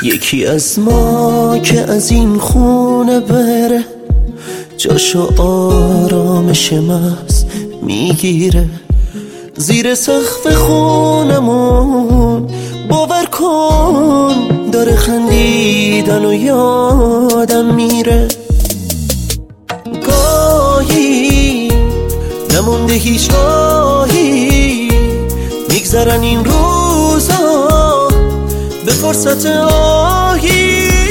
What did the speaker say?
یکی از ما که از این خونه بره، جاشو آرامش محض میگیره. زیر سقف خونمون باور کن داره خندیدن و یادم میره. گاهی نمونده هیچ راهی، میگذرن این روزا به فرصت آهی.